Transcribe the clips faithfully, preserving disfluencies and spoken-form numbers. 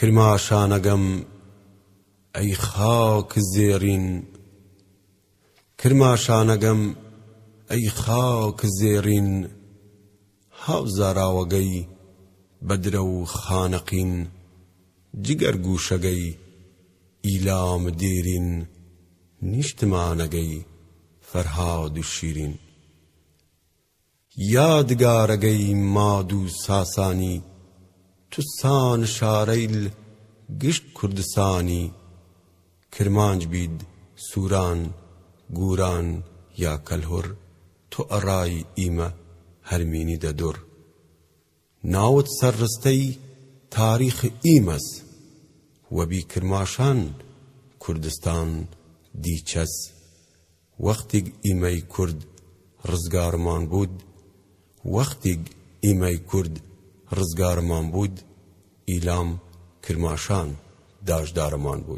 کرماشانەگەم ئەی خاک زێڕین کرماشانەگەم ئەی خاک زێڕین هاوزاراوەگەی بەدرە و خانەقین جگەر گوشەگەی ئیلام دێرین نیشتمانەگەی فەرهاد و شیرین یادگارەگەی ماد و ساسانی توسان شارەیل گشت کوردستانی کرمانج بید سووران گوران یا کەلهۆر تۆ ئەڕای ئیمە هەرمینی دەدۆر ناوت سەرڕستەی تاریخ ئیمەس وەبی کرماشان کوردستان دیچەس وەختێک ئیمەی کورد ڕزگارمان بوود وەختێک ئیمەی کورد ڕزگارمان بوود ئیلام کرماشان داژدارمان بوود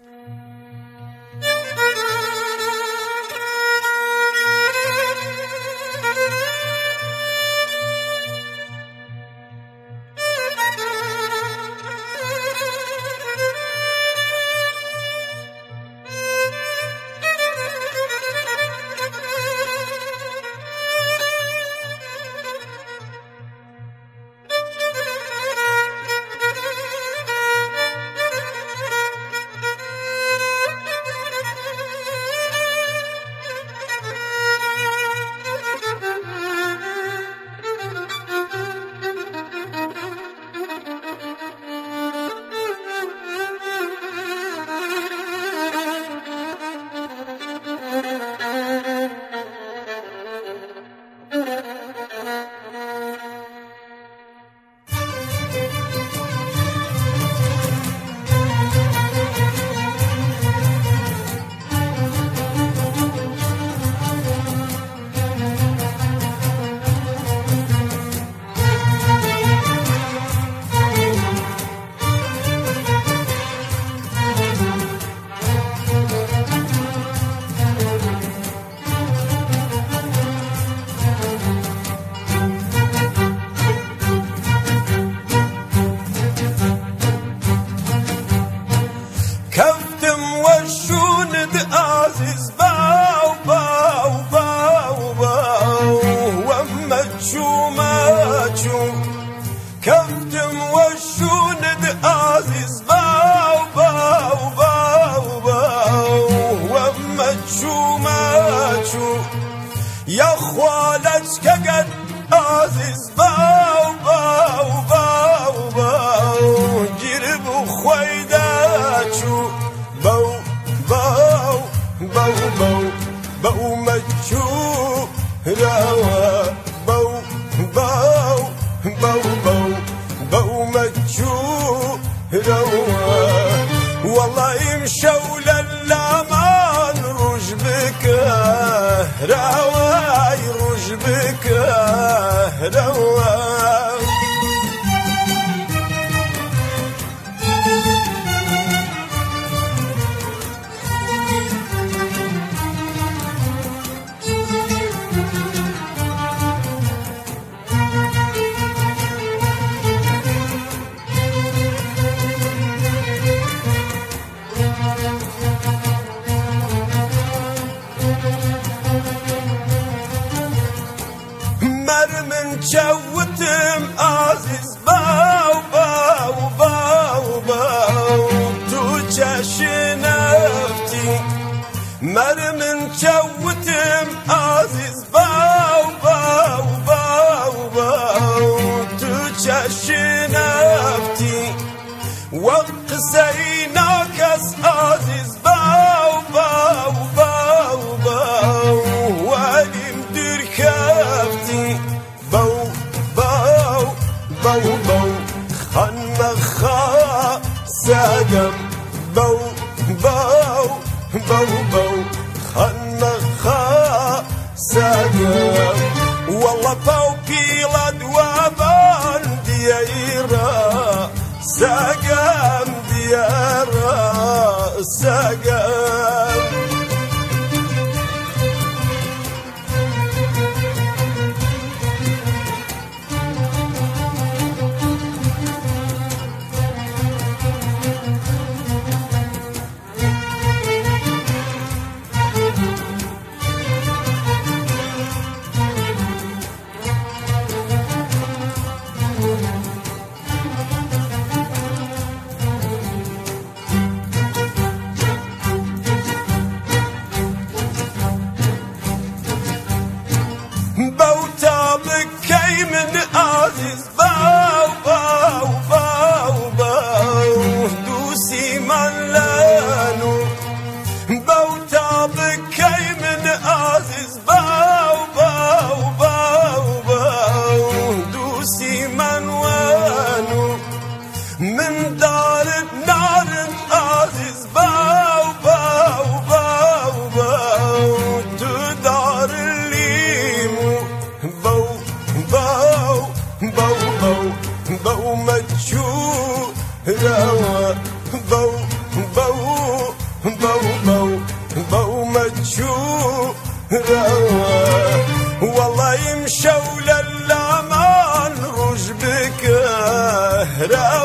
كفتم والشوند عزيز باو باو باو باو وما تشو ما تشو يا خوالتك قد عزيز باو باو باو باو جرب خويداتشو باو باو باو باو باو ما تشو روا باو باو باو باو باو مجو روا والله يمشوا للامان روج بك روا يروج بك روا من جوتم عزيز باو باو باو باو تو جشنفتي مر من جوتم عزيز باو باو باو باو تو جشنفتي وقسيناك عزيز باو باو باو باو ولم دركفتي باو باو باو باو خنخا ساقم باو باو باو باو خنخا ساقم والله باو بيلاد وابان ديارا ساقم ديارا ساقم دار نار عزيز باو باو باو باو تدار الليمو باو باو باو باو باو مجهول روا باو باو باو باو باو مجهول روا والله يمشوا للامان رج بك